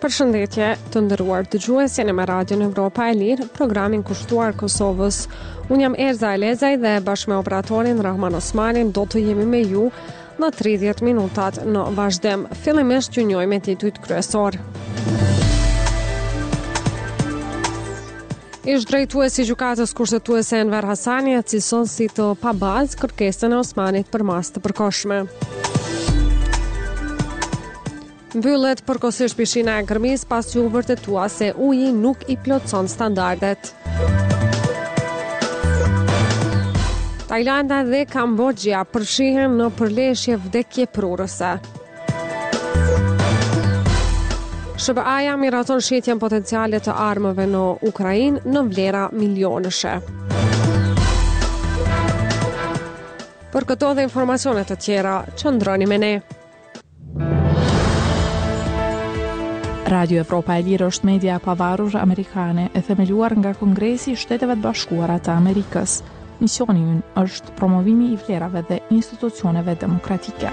Përshëndetje të nderuar dëgjues, jeni me Radion Evropa e Lirë, programin kushtuar Kosovës. Unë jam Erza Elezaj dhe bashkë me operatorin Rahman Osmanin do të jemi me ju në 30 minutat në vazhdim. Fillimisht ju njohim titujt kryesor. Ish drejtuesi i gjykatës kushtetuese Enver Hasani cilëson si të pabazë kërkesën e Osmanit për masë të përkohshme. Mbyllet përkohësisht pishina e Gërmis pasi u vërtetua se uji nuk i plotëson standardet. Tajlanda dhe Kambodgja përfshihen në përleshje vdekjeprurëse. SBA-ja miraton shitjen potenciale të armëve në Ukrainë në vlera milionëshe. Për këto dhe informacione të tjera, qëndroni me ne. Radio Evropa e Lirë është media e pavarur amerikane e themeluar nga Kongresi i Shteteve të Bashkuara të Amerikës. Misioni i ynë është promovimi i vlerave dhe institucioneve demokratike.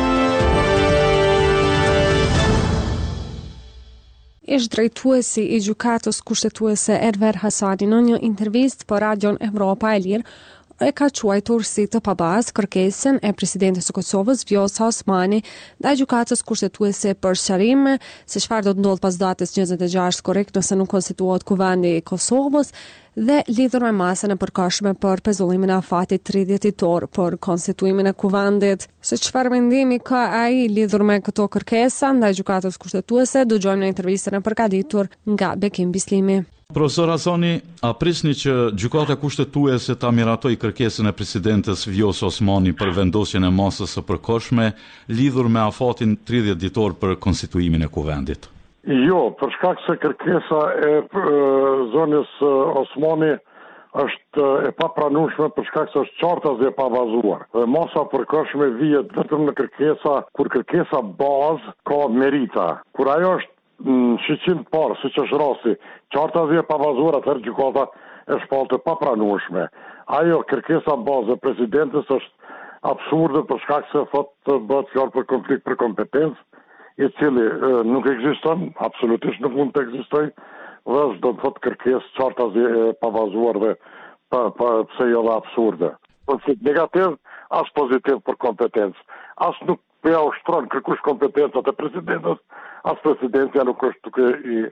Ish drejtuesi i gjykatës kushtetuese Enver Hasani në një intervistë për Radion Evropa e Lirë e ka quajtur si të pabazë kërkesën e presidentes së Kosovës Vjosa Osmani ndaj gjykatës kushtetuese për sqarim se çfarë do të ndodh pas datës 26 korrekt nëse nuk konstituohet kuvendi i Kosovës dhe lidhur me masën e përkohshme për pezullimin e afatit 30 ditor për konstituimin e kuvendit. Se çfarë mendimi ka ai lidhur me këto kërkesa ndaj gjykatës kushtetuese, dëgjojmë në intervistën e përgatitur nga Bekim Bislimi. Profesor Hasani, a prisni që gjykata kushtetuese ta miratoj kërkesën e presidentes Vjosa Osmani për vendosjen e masës së përkohshme lidhur me afatin 30 ditor për konstituimin e kuvendit? Jo, për shkak se kërkesa e zonës Osmani është e papranueshme për shkak se është qartazi e pabazuar. Masa përkohshme vihet vetëm në kërkesa kur kërkesa bazë ka merita. Kur ajo është në shqyqim parë, si që është rasti, qartazi e pabazuar, atëherë gjykata e shpalë të papranueshme. Ajo kërkesa bazë e presidentes është absurde për shkak se të bëhet fjalë për konflikt për kompetencë, i cili nuk ekziston, absolutisht nuk mund të ekzistojë, dhe do të thotë kërkesë qartazi e pabazuar dhe pse jo dhe absurde. Konflikt negativ, as pozitiv për kompetencë. As nuk ja ushtron kërkush kompetencat e presidentës, as presidencia nuk është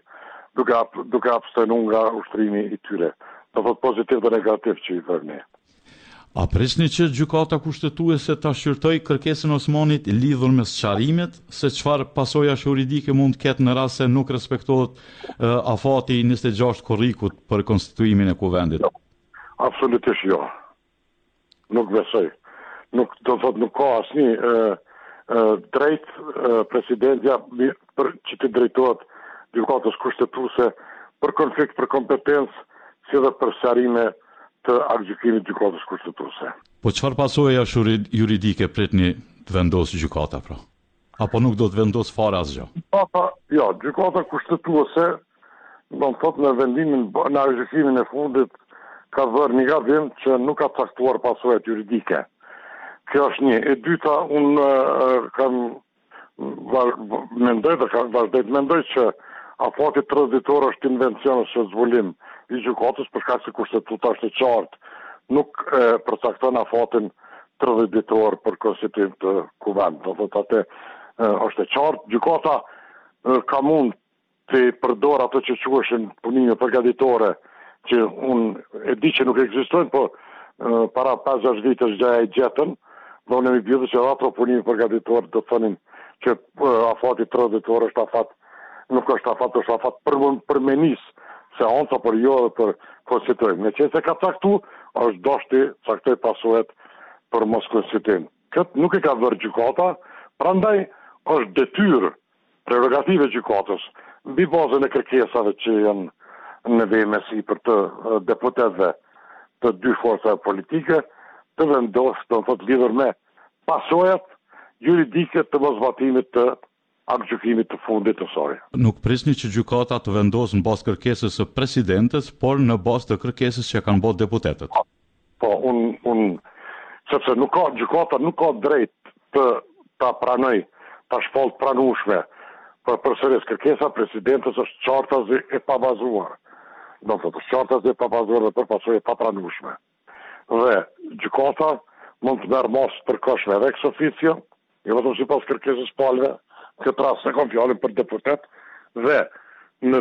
duke abstenu nga ushtrimi i tyre. Do thotë pozitiv dhe negativ që i vërne. A prisni që gjykata kushtetuese ta shqyrtoj kërkesën e Osmanit lidhur me sqarimet se çfarë pasojash juridike mund të ketë në rast se nuk respektohet afati 26 korrikut për konstituimin e kuvendit? Absolutisht jo. Nuk besoj. Nuk do thotë nuk ka asnjë drejt presidentja për që të drejtohet gjykatës kushtetuese për konflikt për kompetencë si dhe për sqarime të aktgjykimit gjykatës kushtetuese. Po çfarë pasojash juridike pritni të vendosë gjykata pra? Apo nuk do të vendos fare asgjë? Jo, gjykata kushtetuese do të thotë në vendimin në aktgjykimin e fundit ka vërë një gabim që nuk ka caktuar pasojat juridike. Kjo është një. E dyta, unë kam mendoj që afati 30 ditor është invencion ose zbulim i gjykatës për shkak se kushtetuta është e qartë. Nuk përcakton afatin 30 ditor për konstituim të kuvendit. Do thotë atë është e qartë. Gjykata ka mund të përdor ato që quheshin punime përgatitore, që unë e di që nuk ekzistojnë, po para 5-6 vitesh gjaja i gjetën, dhe unë e mi bjudhë që ato punime përgatitor do të thonin që afati 30 ditor është afat, nuk është afat, është afat përmenis se onca për jo dhe për konstituim. Në qenë se ka caktu, është doshti caktoj pasojat për mos konstituim. Këtë nuk e ka vërë gjykata, prandaj është detyrë prerogative gjykatës mbi bazën e kërkesave që janë në vejmesi për të deputetëve të dy forcave politike, të vendosë, do të thotë lidhur me pasojat juridike të mosbatimit të aktgjykimit të fundit të saj. Nuk prisni që gjykata të vendosë në bazë kërkesës së presidentes, por në bazë të kërkesës që kanë bërë deputetët. Po, sepse gjykata nuk ka drejt të ta pranoj, ta shpallë pranueshme Përsëris, kërkesa e presidentes është qartazi e pabazuar. Do të thotë, qartazi e pabazuar dhe për pasojë e papranueshme. Dhe gjykata mund të merr mos përkohshme edhe ex officio, jo vetëm sipas kërkesës palëve, këtë rast se kam fjalën për deputet, dhe në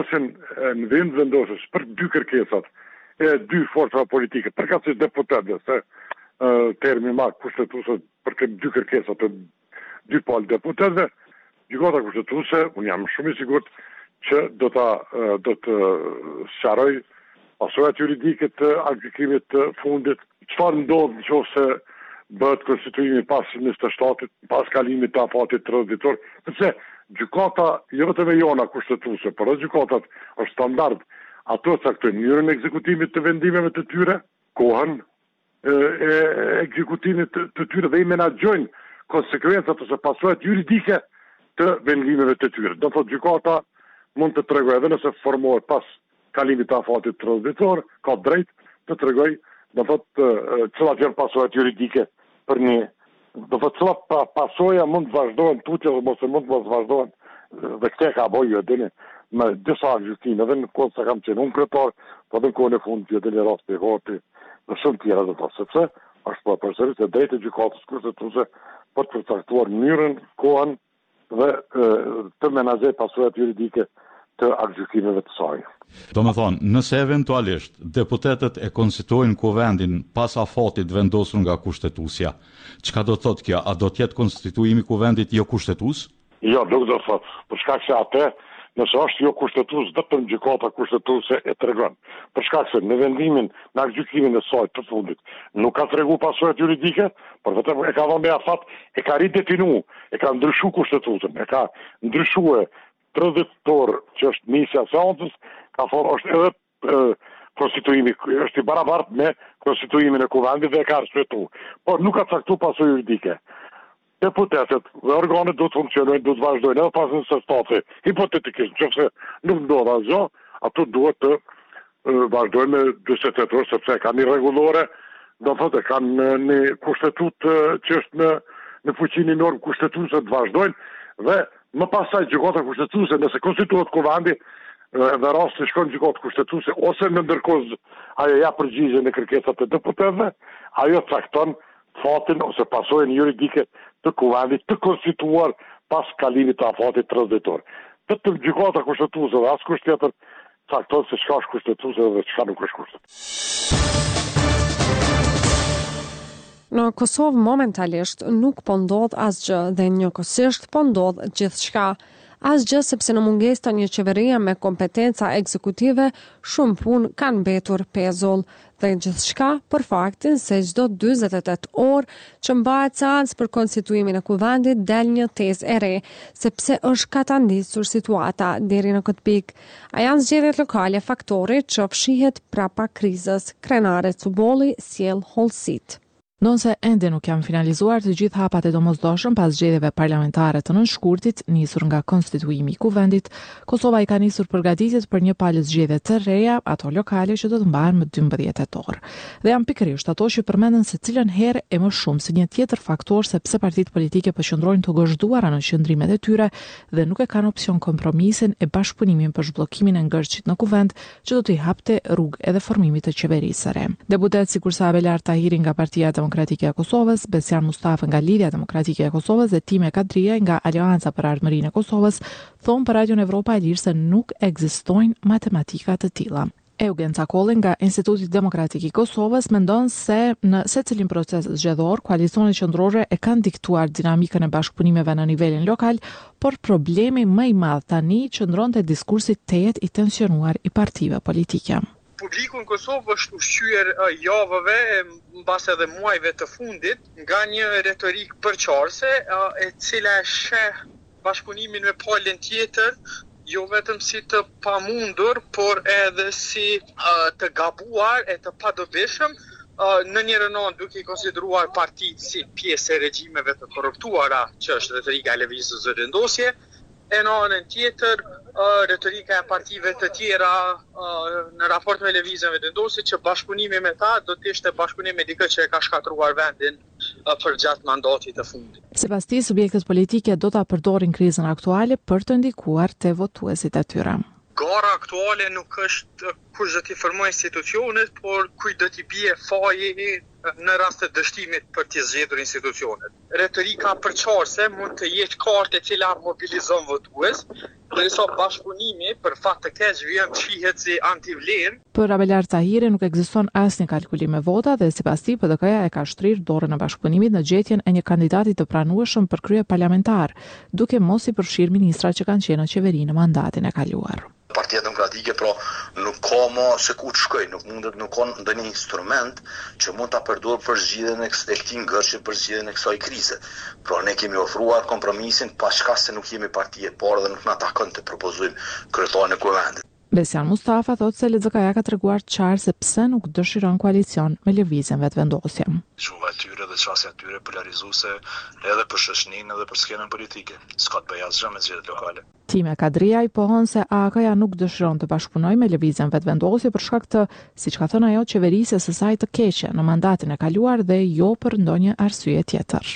vend vendosjes për dy kërkesat e dy forcave politike, përkatësisht deputetëve, se termi ma kushtetuese për këtë dy kërkesat e dy palë deputetëve, gjykata kushtetuese, unë jam shumë i sigurt që do të sqaroj pasojat juridike të aktgjykimit të fundit, çfarë ndodh nëse bëhet konstituimi pas 27-it, pas kalimit të afatit transitor, sepse gjykata jo vetëm e jona kushtetuese, por edhe gjykatat është standard, ato caktojnë mënyrën e ekzekutimit të vendimeve të tyre, kohën e ekzekutimit të tyre dhe i menaxhojnë konsekvencat ose pasojat juridike të vendimeve të tyre. Do thotë gjykata mund të tregojë edhe nëse formohet pas kalimit të afatit transitor, ka drejt të tregojë, do thotë cilat janë pasojat juridike për një, do thotë cilat pasoja mund të vazhdohen tutje ose mund të mos vazhdohen, dhe këtë ka bëjë edhe me disa gjykime, edhe në kohë se kam qenë unë kryetar, po edhe në kohën e fundit edhe në rast të Hoti, në shumë tjera do të thotë, sepse është përsëris e drejtë e gjykatës kushtetuese për të përcaktuar mënyrën, kohën dhe të menaxhoj pasojat juridike të aktgjykimeve të saj. Do me thonë, nëse eventualisht deputetët e konstituojnë kuvendin pas afatit vendosur nga kushtetuesja, çka do të thotë kjo? A do të jetë konstituimi kuvendit jo kushtetues? Jo, nuk do të thotë, për shkak se atë, nëse është jo kushtetues, vetëm gjykata kushtetuese e tregon. Për shkak se në vendimin, në aktgjykimin e saj të fundit, nuk ka tregu pasojat juridike, por vetëm e ka dhënë me afat, e ka ridefinu, e ka ndryshuar kushtetuesen, e ka ndryshuar transitor që është nisja e seancës, ka thonë është edhe konstituimi, është i barabartë me konstituimin e kuvendit dhe e ka respektuar. Por nuk ka caktuar pasojë juridike. Deputetët dhe organet do të funksionojnë, do të vazhdojnë edhe pas 27-it. Hipotetikisht, nëse nuk ndodh asgjë, ato duhet të vazhdojnë me 48 orë, sepse kanë një rregullore, do thotë kanë një kushtetutë që është në fuqinë e normë kushtetuese të vazhdojnë dhe më pasaj gjykata kushtetuese, nëse konstituohet kuvendi dhe rasti shkon gjykata kushtetuese ose në ndërkohë ajo ja përgjigje në kërkesat e deputetëve, ajo cakton fatin ose pasojën juridike të kuvendit të konstituar pas kalimit të afatit transitor. Vetëm gjykata kushtetuese dhe askush tjetër cakton se çka është kushtetuese dhe çka nuk është kushtetuese. Në Kosovë momentalisht nuk po ndodh asgjë dhe njëkohësisht po ndodh gjithçka. Asgjë sepse në mungesë të një qeverie me kompetenca ekzekutive, shumë punë kanë mbetur pezull dhe gjithçka për faktin se çdo 48 orë që mbahet seancë për konstituimin e kuvendit del një tezë e re, sepse është katandisur situata deri në këtë pikë. A janë zgjedhjet lokale faktori që fshihet prapa krizës. Krenare Cubolli sjell hollësitë. Ndonse ende nuk janë finalizuar të gjithë hapat e domosdoshëm pas zgjedhjeve parlamentare të nënshkurtit nisur nga konstituimi i kuvendit, Kosova i ka nisur përgatitjet për një palë zgjedhje të reja, ato lokale që do të mbahen më 12 tetor. Dhe janë pikërisht ato që përmenden se cilën herë e më shumë si një tjetër faktor sepse partitë politike përqendrohen të gozhduara në qëndrimet e tyre dhe nuk e kanë opsion kompromisin e bashkëpunimin për zhbllokimin e ngërçit në kuvend që do t'i hapte rrugë edhe formimit të qeverisë së re. Deputet sikur sa Abelar Tahiri nga Partia Demokratike e Kosovës, Besian Mustafa nga Lidhja Demokratike e Kosovës dhe Time Kadria nga Aleanca për Ardhmërinë e Kosovës thonë për Radion Evropa e Lirë se nuk ekzistojnë matematika të tilla. Eugen Cakolli nga Instituti Demokratik i Kosovës mendon se në secilin proces zgjedhor, koalicionet qendrore e kanë diktuar dinamikën e bashkëpunimeve në nivelin lokal, por problemi më i madh tani qëndron te diskursi tejet i tensionuar i partive politike. Publiku në Kosovë është ushqyer javëve, mbas edhe muajve të fundit, nga një retorik përqarse, e cila sheh bashkëpunimin me palën tjetër, jo vetëm si të pamundur, por edhe si të gabuar e të padobishëm, në një rënon duke i konsideruar partitë si pjesë e regjimeve të korruptuara, që është retorika e lëvizjes së vendosje, e në anën tjetër retorika e partive të tjera në raport me lëvizjen vendosje që bashkëpunimi me ta do të ishte bashkëpunim me dikë që e ka shkatruar vendin përgjatë mandatit të fundit. Sipas tij, subjektet politike do ta përdorin krizën aktuale për të ndikuar te votuesit e tyre. Gara aktuale nuk është kush do t'i formojë institucionet, por kujt do t'i bie faji në rast të dështimit për t'i zgjedhur institucionet. Retorika përçarëse mund të jetë kartë e cila mobilizon votues, ndërsa bashkëpunimi për fat të keq vjen shihet si antivlerë. Për Abelar Tahiri nuk ekziston asnjë kalkulim me vota dhe sipas tij PDK-ja e ka shtrirë dorën e bashkëpunimit në gjetjen e një kandidati të pranueshëm për krye parlamentar, duke mos i përfshirë ministrat që kanë qenë në qeveri në mandatin e kaluar. Partia Demokratike pra nuk ka më se ku të shkoj, nuk ka ndonjë instrument që mund ta përdor për zgjidhjen e këtij ngërshi, për zgjidhjen e kësaj krize. Pra ne kemi ofruar kompromisin pa shkak se nuk jemi parti e parë dhe nuk na takon të propozojmë kryetarin e kuvendit. Besian Mustafa thotë se LZK-ja ka treguar qartë se pse nuk dëshiron koalicion me lëvizjen vetëvendosje. Shuva e tyre dhe çësia e tyre polarizuese edhe për shoqërinë edhe për skenën politike. S'ka të bëjë asgjë me zgjedhjet lokale. Time Kadria i pohon se AK-ja nuk dëshiron të bashkëpunojë me lëvizjen vetëvendosje për shkak të, siç ka thënë ajo, qeverisë së saj të keqe në mandatin e kaluar dhe jo për ndonjë arsye tjetër.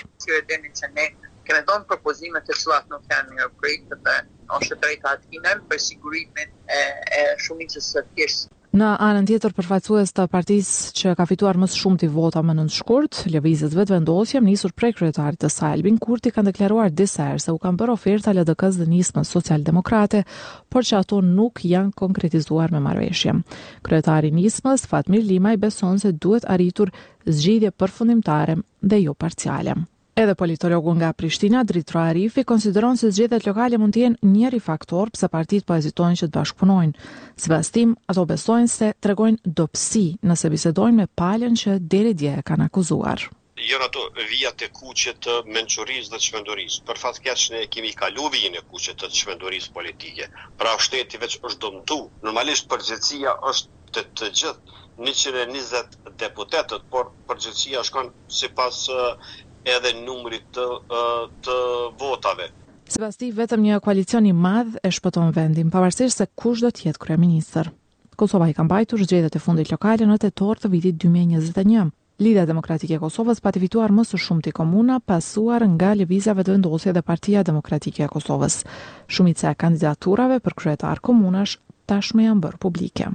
Kemi dhënë propozime të cilat nuk janë mirëpritur dhe është drejta e tinem për sigurimin e shumicës së thjeshtë. Në anën tjetër, përfaqësues të partisë që ka fituar më shumë të vota më 9 shkurt, lëvizjet vetëvendosje nisur prej kryetarit të saj Albin Kurti kanë deklaruar disa herë se u kanë bërë oferta LDK-s dhe nismës socialdemokrate, por që ato nuk janë konkretizuar me marrëveshje. Kryetari i nismës Fatmir Limaj beson se duhet arritur zgjidhje përfundimtare dhe jo parciale. Edhe politologu nga Prishtina, Dritro Arifi, konsideron se zgjedhjet lokale mund të jenë njëri faktor pse partitë po hezitojnë që të bashkëpunojnë. Sipas tim, ato besojnë se tregojnë dobësi nëse bisedojnë me palën që deri dje kanë akuzuar. Janë ato vijat e kuqe të mençurisë dhe çmendurisë. Për fat keq ne kemi kaluar vijën e kuqe të çmendurisë politike. Pra shteti veç është dëmtu. Normalisht përgjegjësia është të gjithë 120 deputetët, por përgjegjësia shkon sipas edhe numrit të votave. Sipas tij, vetëm një koalicion i madh e shpëton vendin, pavarësisht se kush do të jetë kryeministër. Kosova i ka mbajtur zgjedhjet e fundit lokale në tetor të vitit 2021. Lidhja Demokratike e Kosovës pati fituar më së shumti komuna, pasuar nga lëvizja vetëvendosje dhe Partia Demokratike e Kosovës. Shumica e kandidaturave për kryetar komunash tashmë janë bërë publike.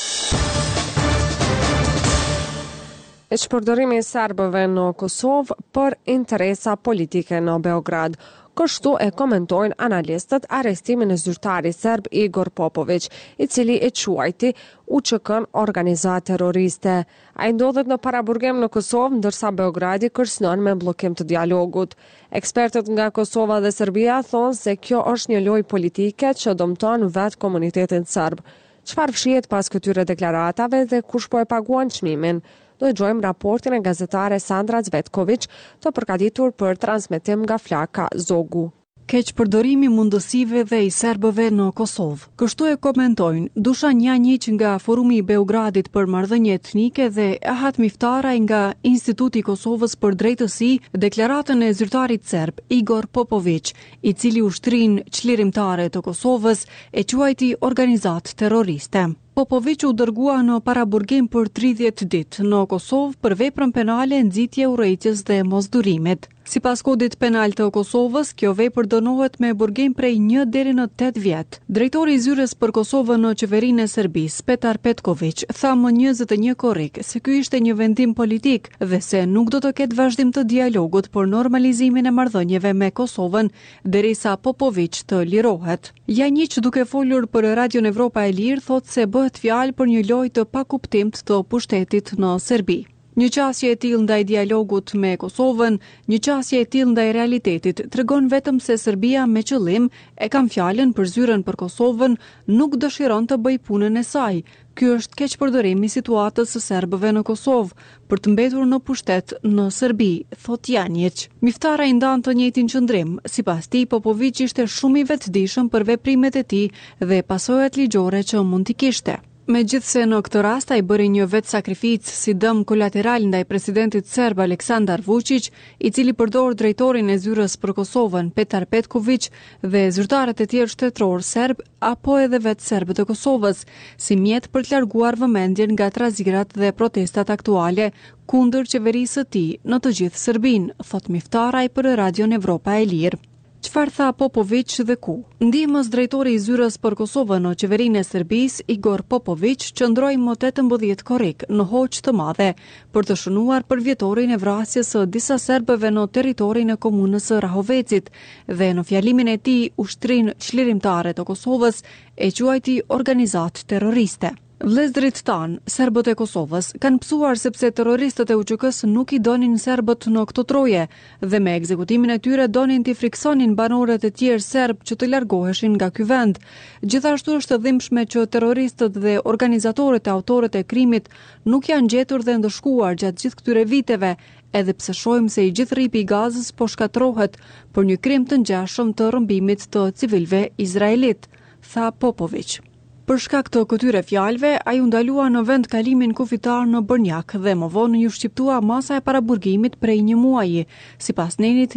E shpërdorimi i serbëve në Kosovë për interesa politike në Beograd. Kështu e komentojnë analistët arrestimin e zyrtarit serb Igor Popović, i cili e quajti UÇK-n organizatë terroriste. Ai ndodhet në paraburgim në Kosovë, ndërsa Beogradi kërcënon me bllokim të dialogut. Ekspertët nga Kosova dhe Serbia thonë se kjo është një lojë politike që dëmton vetë komunitetin serb. Çfarë fshihet pas këtyre deklaratave dhe kush po e paguan çmimin? Do të dëgjojmë raportin e gazetare Sandra Zvetković, të përgatitur për transmetim nga Flaka Zogu. Keq përdorimi mundësive dhe i serbëve në Kosovë. Kështu e komentojnë Dušan Janjić nga Forumi i Beogradit për marrëdhënie etnike dhe Ahat Miftaraj nga Instituti i Kosovës për drejtësi deklaratën e zyrtarit serb Igor Popović, i cili ushtrin çlirimtare të Kosovës e quajti organizatë terroriste. Popović u dërgua në paraburgim për 30 ditë në Kosovë për veprën penale nxitje urrëties dhe mosdurimit. Sipas kodit penal të Kosovës, kjo vepër dënohet me burgim prej 1 deri në 8 vjet. Drejtori i zyrës për Kosovën në qeverinë e Serbisë, Petar Petković, tha më 21 korrik se ky ishte një vendim politik dhe se nuk do të ketë vazhdim të dialogut për normalizimin e marrëdhënieve me Kosovën derisa Popović të lirohet. Janjić, duke folur për Radion Evropa e Lirë, thotë se bëhet fjalë për një lojë të pakuptimt të pushtetit në Serbi. Një qasje e tillë ndaj dialogut me Kosovën, një qasje e tillë ndaj realitetit, tregon vetëm se Serbia me qëllim e kam fjalën për zyrën për Kosovën, nuk dëshiron të bëj punën e saj. Ky është keq përdorim i situatës së serbëve në Kosovë për të mbetur në pushtet në Serbi, thot Janjić. Miftaraj ndan të njëjtin qëndrim. Sipas tij, Popović ishte shumë i vetëdijshëm për veprimet e tij dhe pasojat ligjore që mund t'i kishte. Megjithse në këtë rast ai bëri një vetë sakrificë si dëm kolateral ndaj presidentit serb Aleksandar Vučić, i cili përdor drejtorin e zyrës për Kosovën Petar Petković dhe zyrtarët e tjerë shtetëror serb apo edhe vetë serbët e Kosovës, si mjet për të larguar vëmendjen nga trazirat dhe protestat aktuale kundër qeverisë së tij në të gjithë Serbinë, thot Miftaraj për Radion Evropa e Lirë. Çfarë tha Popović dhe ku? Ndihmës drejtori i zyrës për Kosovën në qeverinë e Serbisë, Igor Popović, qëndroi më 18 korrik në Hoç të Madhe për të shënuar për vjetorin e vrasjes së disa serbëve në territorin e komunës së Rahovecit dhe në fjalimin e tij ushtrinë çlirimtare të Kosovës e quajti organizatë terroriste. Vëllezërit tanë, serbët e Kosovës, kanë psuar sepse terroristët e UÇK-s nuk i donin serbët në këto troje dhe me ekzekutimin e tyre donin t'i friksonin banorët e tjerë serb që të largoheshin nga ky vend. Gjithashtu është e dhimbshme që terroristët dhe organizatorët e autorët e krimit nuk janë gjetur dhe ndëshkuar gjatë gjithë këtyre viteve, edhe pse shohim se i gjithë rripi i Gazës po shkatërrohet për një krim të ngjashëm të rrëmbimit të civilëve izraelit, tha Popović. Për shkak të këtyre fjalëve, ai u ndalua në vend kalimin kufitar në Bërnjak dhe më vonë ju shqiptua masa e paraburgimit prej një muaji, sipas nenit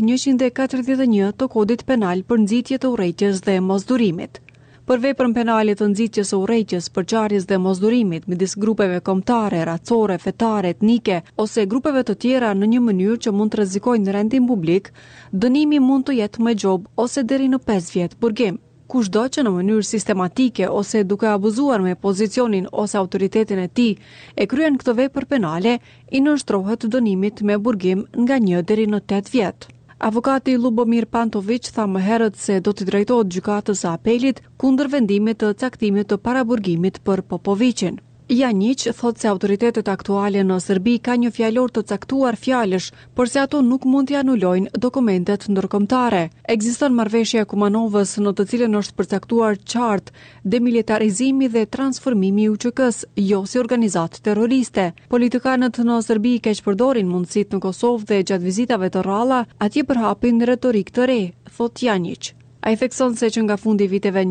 141 të kodit penal për nxitje të urrejtjes dhe mosdurimit. Për veprën penale të nxitjes së urrejtjes, përçarjes dhe mosdurimit midis grupeve kombëtare, racore, fetare, etnike ose grupeve të tjera në një mënyrë që mund të rrezikojnë rendin publik, dënimi mund të jetë me gjob ose deri në 5 vjet burgim. Kushdo që në mënyrë sistematike ose duke abuzuar me pozicionin ose autoritetin e tij e kryen këtë vepër penale, i nënshtrohet dënimit me burgim nga 1 deri në 8 vjet. Avokati Lubomir Pantović tha më herët se do të drejtohet gjykatës së apelit kundër vendimit të caktimit të paraburgimit për Popovićin. Janić thot se autoritetet aktuale në Serbi ka një fjalor të caktuar fjalësh, por se ato nuk mund t'i anulojnë dokumentet ndërkombëtare. Ekziston marrëveshja e Kumanovës në të cilën është përcaktuar qartë demilitarizimi dhe transformimi i UÇK-s, jo si organizatë terroriste. Politikanët në Serbi keq përdorin mundësitë në Kosovë dhe gjatë vizitave të rralla atje përhapin retorikë të re, thot Janić. Ai thekson se që nga fundi viteve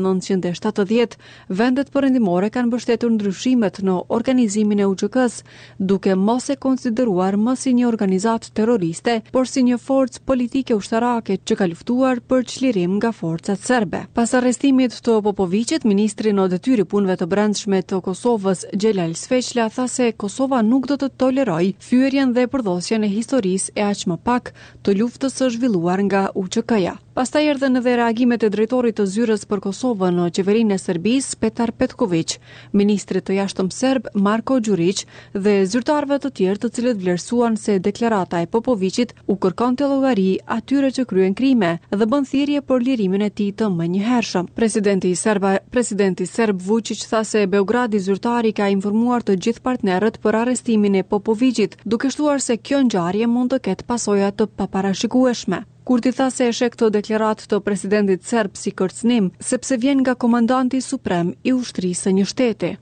1970, vendet perëndimore kanë mbështetur ndryshimet në organizimin e UÇK-s, duke mos e konsideruar më si një organizatë terroriste, por si një forcë politike ushtarake që ka luftuar për çlirim nga forcat serbe. Pas arrestimit të Popovićit, ministri në detyrë punëve të brendshme të Kosovës, Xhelal Sveçla, tha se Kosova nuk do të tolerojë fyerjen dhe përdhosjen e historisë e aq më pak të luftës së zhvilluar nga UÇK-ja. Pastaj erdhën edhe reagimet e drejtorit të zyrës për Kosovën në qeverinë e Serbisë, Petar Petković, ministrit të jashtëm serb Marko Đurić dhe zyrtarëve të tjerë të cilët vlerësuan se deklarata e Popovićit u kërkonte llogari atyre që kryen krime dhe bën thirrje për lirimin e tij të menjëhershëm. Presidenti serb Vučić tha se Beogradi zyrtari ka informuar të gjithë partnerët për arrestimin e Popovićit, duke shtuar se kjo ngjarje mund të ketë pasoja të paparashikueshme. Kurti tha se e sheh këtë deklaratë të presidentit serb si kërcënim, sepse vjen nga komandanti suprem i ushtrisë së një shteti.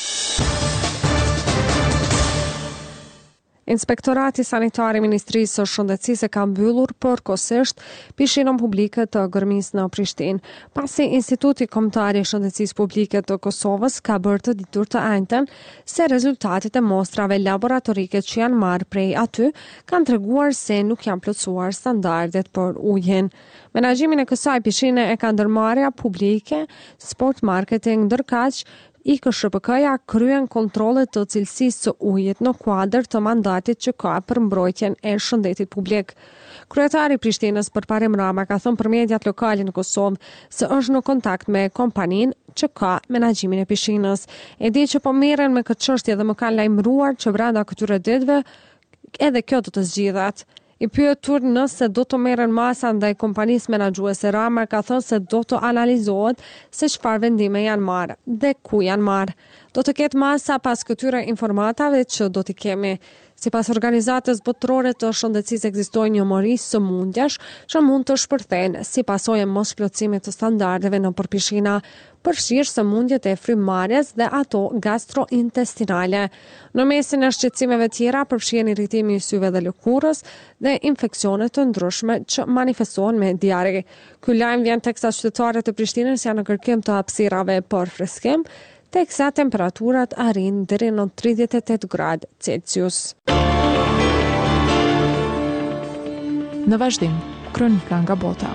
Inspektorati sanitar i Ministrisë së Shëndetësisë ka mbyllur përkohësisht pishinën publike të Gërmisë në Prishtinë, pasi Instituti Kombëtar i Shëndetësisë Publike të Kosovës ka bërë të ditur të njëjtën se rezultatet e mostrave laboratorike që janë marrë prej aty kanë treguar se nuk janë plotësuar standardet për ujin. Menaxhimin e kësaj pishine e ka ndërmarrja publike Sport Marketing, ndërkaq IKSHPK-ja kryen kontrolle të cilësisë së ujit në kuadër të mandatit që ka për mbrojtjen e shëndetit publik. Kryetari i Prishtinës Parparim Rama ka thënë për mediat lokale në Kosovë se është në kontakt me kompaninë që ka menaxhimin e pishinës. E di që po merren me këtë çështje dhe më kanë lajmëruar që brenda këtyre ditëve edhe kjo do të zgjidhet. I pyetur nëse do të merren masa ndaj kompanisë menaxhuese, Rama ka thënë se do të analizohet se çfarë vendime janë marrë dhe ku janë marrë. Do të ketë masa pas këtyre informatave që do t'i kemi. Sipas organizatës botërore të shëndetësisë ekzistojnë një sëmundjesh që mund të shpërthejnë si pasojë e mosplotësimit të standardeve në pishina, përfshirë sëmundjet e frymëmarrjes dhe ato gastrointestinale. Në mesin e shqetësimeve tjera përfshihen irritimi i syve dhe lëkurës dhe infeksione të ndryshme që manifestohen me diare. Ky lajm vjen teksa qytetarët e Prishtinës janë në kërkim të hapësirave për freskim, teksa temperaturat arrin deri në 38 gradë Celsius. Në vazhdim, kronika nga bota.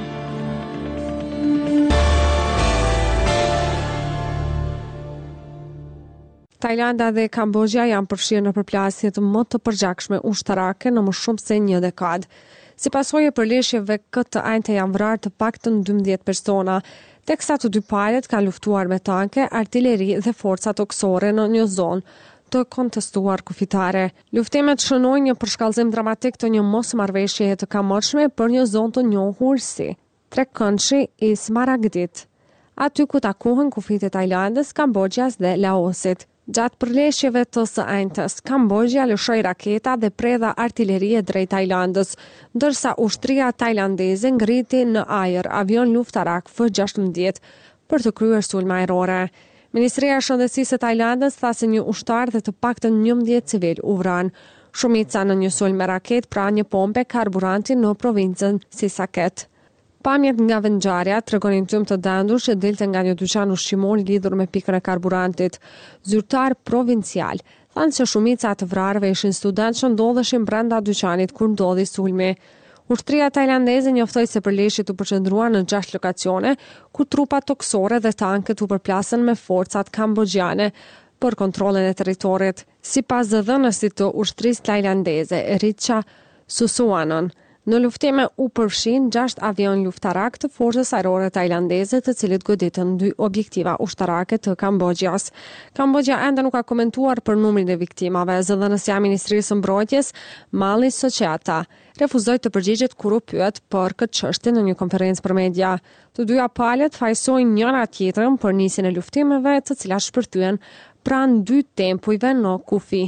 Tajlanda dhe Kambodja janë përfshirë në përplasjet më të përgjakshme ushtarake në më shumë se një dekadë. Si pasojë e përleshjeve këtë ajte janë vrarë të paktën 12 persona, teksa të dy palët kanë luftuar me tanke, artilleri dhe forca toksore në një zonë të kontestuar kufitare. Luftimet shënojnë një përshkallëzim dramatik të një mosmarrëveshjeje të kamotshme për një zonë të njohur si Trekëndshi i Smaragdit, aty ku takohen kufit e Tajlandës, Kambodjas dhe Laosit. Gjatë përleshjeve të së ajntës, Kambodja lëshoi raketa dhe predha artillerie drejt Tajlandës, ndërsa ushtria tajlandeze ngriti në ajër avion luftarak F-16 për të kryer sulme ajrore. Ministria e Shëndetësisë së Tajlandës tha se një ushtar dhe të paktën 11 civil u vranë. Shumica në një sulm me raketë pra një pompe karburanti në provincën Sisaket. Pamjet nga vendngjarja tregonin tym të dandur që dilte nga një dyqan ushqimor lidhur me pikën e karburantit. Zyrtar provincial thanë se shumica të vrarëve ishin studentë që ndodheshin brenda dyqanit kur ndodhi sulmi. Ushtria tajlandeze njoftoi se përleshjet u përqendruan në 6 lokacione, ku trupa toksore dhe tanket u përplasën me forcat kambodjane për kontrollin e territorit. Sipas dhënësit të ushtrisë tajlandeze, Richa Susuanon, në luftime u përfshin 6 avion luftarak të forcës ajrore tajlandeze, të cilët goditën 2 objektiva ushtarake të Kambodjas. Kambodja ende nuk ka komentuar për numrin e viktimave. Zëdhënësja e Ministrisë së Mbrojtjes, Mali Sochata, refuzoi të përgjigjet kur u pyet për këtë çështje në një konferencë për media. Të dyja palët fajsojnë njëra tjetrën për nisjen e luftimeve, të cilat shpërthyen pranë 2 tempujve në kufi.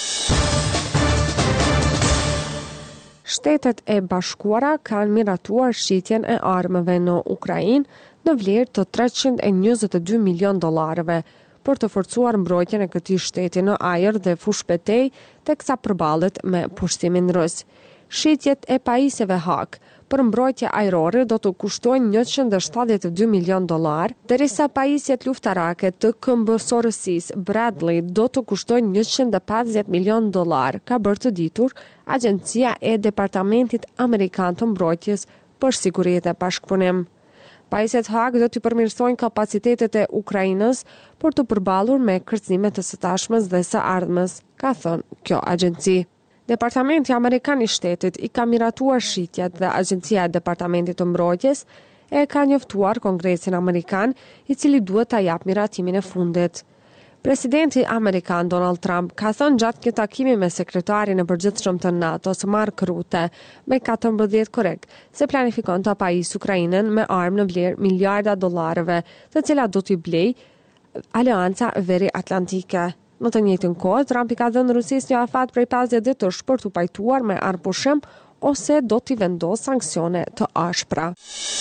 Shtetet e Bashkuara kanë miratuar shitjen e armëve në Ukrainë në vlerë të $322 milion për të forcuar mbrojtjen e këtij shteti në ajër dhe fushë betej, teksa përballet me pushtimin rus. Shitjet e pajisjeve Hak për mbrojtje ajrore do të kushtojnë $172 milion, derisa pajisjet luftarake të këmbësorësisë Bradley do të kushtojnë $150 milion, ka bërë të ditur Agjencia e Departamentit Amerikan të Mbrojtjes për Siguri dhe Bashkëpunim. Pajisjet Hak do të përmirësojnë kapacitetet e Ukrainës për të përballur me kërcimet e së tashmes dhe së ardhmes, ka thënë kjo agjenci. Departamenti Amerikan i Shtetit i ka miratuar shitjet dhe Agjencia e Departamentit të Mbrojtjes e ka njoftuar Kongresin Amerikan, i cili duhet ta jap miratimin e fundit. Presidenti Amerikan Donald Trump ka thënë gjatë një takimi me sekretarin e përgjithshëm të NATO-s Mark Rutte me 14 korrik se planifikon të pajisë Ukrainën me armë në vlerë miliarda dollarëve, të cilat do t'i blejë Aleanca Veri Atlantike. Në të njëjtën kohë, Trump i ka dhënë Rusisë një afat prej 50 ditësh për t'u pajtuar me armpushim ose do t'i vendosë sanksione të ashpra.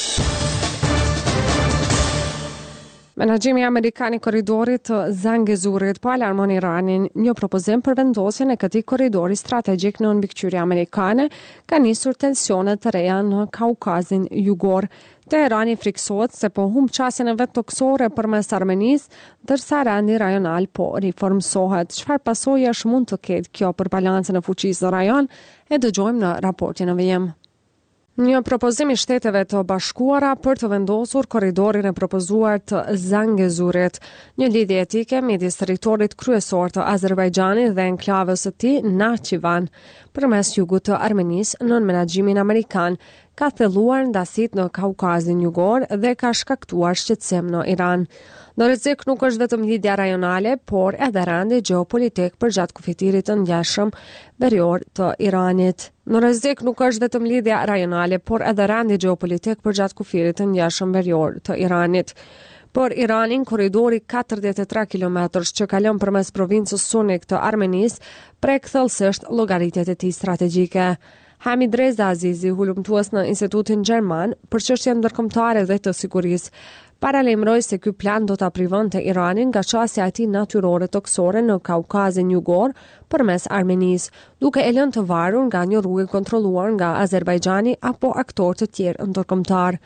Menaxhimi amerikan i korridorit të Zangezurit po alarmon Iranin. Një propozim për vendosjen e këtij korridori strategjik në mbikëqyrje amerikane ka nisur tensione të reja në Kaukazin Jugor. Teherani friksohet se po humb qasjen e vet toksore përmes Armenisë, ndërsa rendi rajonal po riformsohet. Çfarë pasojësh mund të ketë kjo për balancën e fuqisë në rajon? E dëgjojmë në raportin e VM. Një propozim i Shteteve të Bashkuara për të vendosur korridorin e propozuar të Zangezurit, një lidhje etike midis territorit kryesor të Azerbajxhanit dhe enklavës së tij Nakhchivan përmes jugut të Armenisë në menaxhimin amerikan, ka thelluar ndasit në Kaukazin Jugor dhe ka shkaktuar shqetësim në Iran. Në rrezik nuk është vetëm lidhja rajonale, por edhe rendi gjeopolitik përgjatë kufitirit të ngjashëm verior të Iranit. Në rrezik nuk është vetëm lidhja rajonale, por edhe rendi gjeopolitik përgjatë kufirit të ngjashëm verior të Iranit. Por Iranin, korridori 43 kilometrësh që kalon përmes provincës Sunik të Armenisë, prek thellësisht llogaritjet e tij strategjike. Hamid Reza Azizi, hulumtues në Institutin Gjerman për çështje ndërkombëtare dhe të sigurisë, paralajmëroi se ky plan do ta privonte Iranin nga qasja e tij natyrore toksore në Kaukazin Jugor përmes Armenisë, duke e lënë të varur nga një rrugë kontrolluar nga Azerbajxhani apo aktorë të tjerë ndërkombëtar.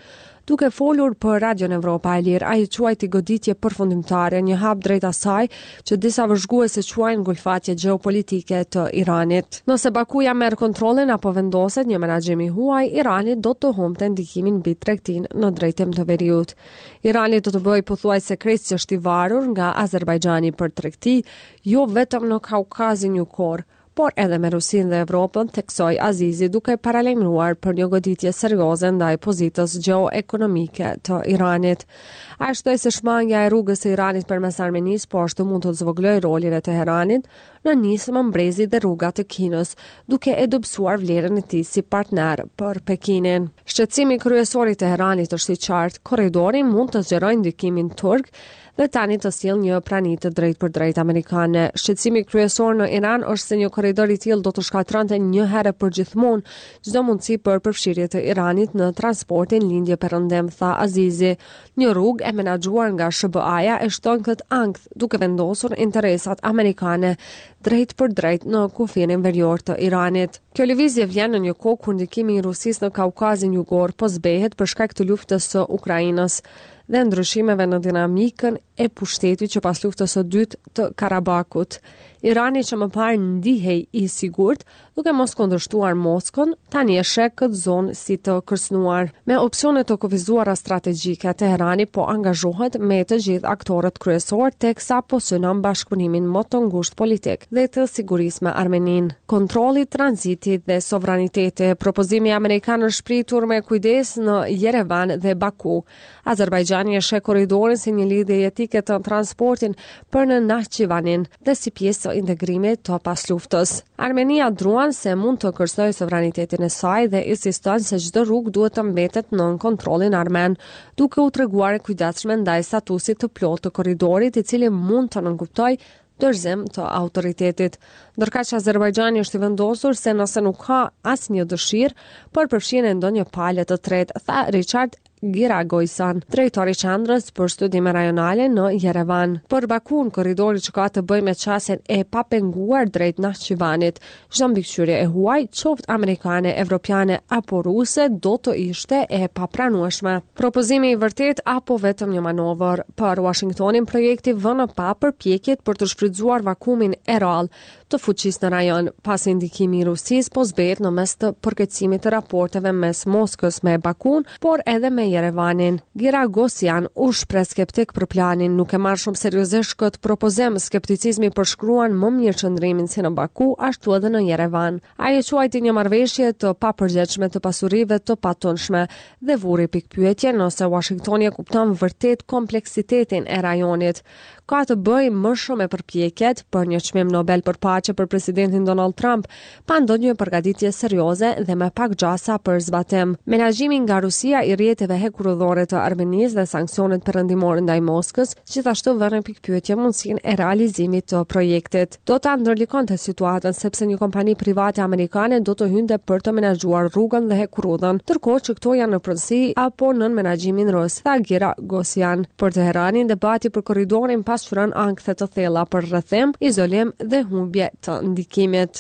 Duke folur për Radion Evropa e Lirë, ai quajti goditje përfundimtare, një hap drejt asaj që disa vëzhguese quajnë ngulfatje gjeopolitike të Iranit. Nëse Bakuja merr kontrollin apo vendoset një menaxhim i huaj, Irani do të humbte ndikimin mbi tregtinë në drejtim të veriut. Irani do të bëjë pothuajse krejtësisht i varur nga Azerbajxhani për tregti, jo vetëm në Kaukazin Jugor, por edhe me Rusinë dhe Evropën, theksoi Azizi duke paralajmëruar për një goditje serioze ndaj pozitës gjeoekonomike të Iranit. Ai shtoi se shmangja e rrugës së Iranit përmes Armenisë po ashtu mund të zvoglojë rolin e Teheranit në nismë mbrezi dhe rruga të Kinës, duke e dobësuar vlerën e tij si partner për Pekinin. Shqetësimi kryesor i Teheranit është i qartë, korridori mund të zgjerojë ndikimin turk dhe tani të sjellë një prani të drejtë për drejtë amerikane. Shqetësimi kryesor në Iran është se një korridor i tillë do të shkatronte një herë për gjithmonë çdo mundësi për përfshirje të Iranit në transportin lindje perëndim, tha Azizi. Një rrugë e menaxhuar nga SBA-ja e shton këtë ankth, duke vendosur interesat amerikane drejt për drejt në kufirin verior të Iranit. Kjo lëvizje vjen në një kohë kur ndikimi i Rusisë në Kaukazin Jugor po zbehet për shkak të luftës së Ukrainës dhe ndryshimeve në dinamikën e pushtetit që pas luftës së dytë të Karabakut. Irani që më parë ndihej i sigurt, duke mos kundërshtuar Moskën, tani e sheh këtë zonë si të kërcënuar. Me opsione të kufizuara strategjike, Teherani po angazhohet me të gjithë aktorët kryesor teksa po synon bashkëpunimin më të ngushtë politik dhe të sigurisë me Armeninë. Kontrolli i tranzitit dhe sovraniteti, propozimi amerikan është shpritur me kujdes në Yerevan dhe Baku. Azerbajxhani e sheh korridorin si një lidhje jetike të transportin për në Nakhchivanin dhe si pjesë të integrimit të pasluftës. Armenia druan se mund të kërcënojë sovranitetin e saj dhe insiston se çdo rrugë duhet të mbetet nën kontrollin armen, duke u treguar e kujdesshme ndaj statusit të plotë të korridorit, i cili mund të nënkuptojë dorëzim të autoritetit. Ndërkaq Azerbajxhani është i vendosur se nëse nuk ka asnjë dëshirë për përfshirjen e ndonjë pale të tretë, tha Richard Giragoysan, drejtori i qendrës për studime rajonale në Yerevan. Për Bakun, korridori që ka të bëjë me çasjen e papenguar drejt Nakhchivanit, çdo mbikëqyrje e huaj, qoftë amerikane, evropiane apo ruse, do të ishte e papranueshme. Propozimi i vërtet apo vetëm një manovër? Për Washingtonin, projekti vën në pa përpjekjet për të shfrytzuar vakumin e rrallë të fuqisë në rajon, pasi ndikimi i Rusisë po zbehet në mes të përkatësimit të raporteve mes Moskës me Bakun, por edhe me Yerevanin. Giragosyan u shpreh skeptik për planin, nuk e marr shumë seriozisht këtë propozim. Skepticizmi përshkruan më mirë qëndrimin si në Baku, ashtu edhe në Yerevan. Ai e quajti një marrëveshje të papërgjithshme të pasurive të patunshme dhe vuri pikpyetje nëse Washingtoni e kupton vërtet kompleksitetin e rajonit. Ka të bëjë më shumë me përpjekjet për një çmim Nobel për paqe për presidentin Donald Trump, pa ndonjë përgatitje serioze dhe me pak gjasa për zbatim. Menaxhimi nga Rusia i rrjeteve hekurudhore të Armenisë dhe sanksionet perëndimore ndaj Moskës, gjithashtu vënë pikpyetje mundësinë e realizimit të projektit. Do ta ndërlikonte situatën sepse një kompani private amerikane do të hynte për të menaxhuar rrugën dhe hekurudhën, ndërkohë që këto janë në pronësi apo nën menaxhimin rus, tha Giragosyan. Për Teheranin, debati për korridorin pasqyron ankthe të thella për rrethim, izolim dhe humbje të ndikimit.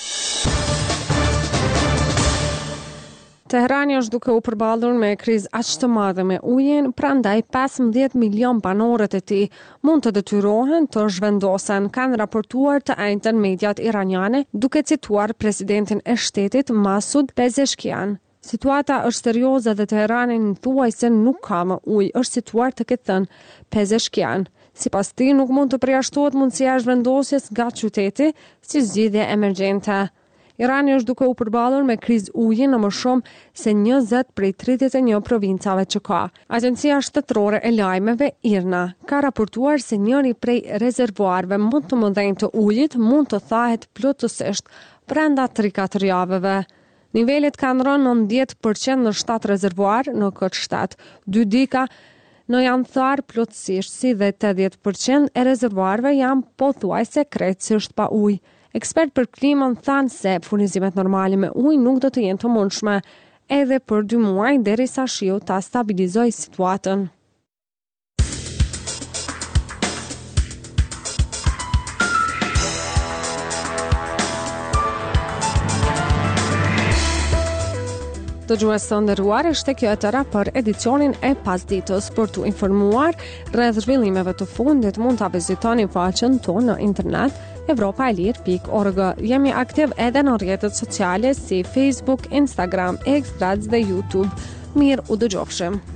Teherani është duke u përballur me krizë aq të madhe me ujin, prandaj 15 milion banorët e tij mund të detyrohen të zhvendosen, kanë raportuar të njëjtën mediat iraniane, duke cituar presidentin e shtetit Masud Pezeshkian. Situata është serioze dhe Teherani thuajse nuk ka më ujë, është situar të ketë thënë Pezeshkian. Sipas tij nuk mund të përjashtohet mundësia e zhvendosjes nga qyteti si zgjidhje emergjente. Irani është duke u përballur me krizë uji në më shumë se 20 prej 31 provincave që ka. Agencia shtetërore e lajmeve IRNA ka raportuar se njëri prej rezervuarve më të mëdhenj të ujit mund të thahet plotësisht brenda 3-4 javëve. Nivelet kanë rënë 90% në 7 rezervuar në këtë shtat. 2 dika në janë tharë plotësisht, si dhe 80% e rezervuarve janë pothuajse krejtësisht pa ujë. Ekspert për klimën thanë se furnizimet normale me ujë nuk do të jenë të mundshme edhe për 2 muaj derisa shiu ta stabilizojë situatën. Dëgjues të nderuar, ishte kjo e tëra për edicionin e pasditës. Për t'u informuar rreth zhvillimeve të fundit, mund ta vizitoni faqen tonë në internet evropaelir.org. Jemi aktiv edhe në rrjetet sociale si Facebook, Instagram, X, dhe YouTube. Mirë u dëgjofshim.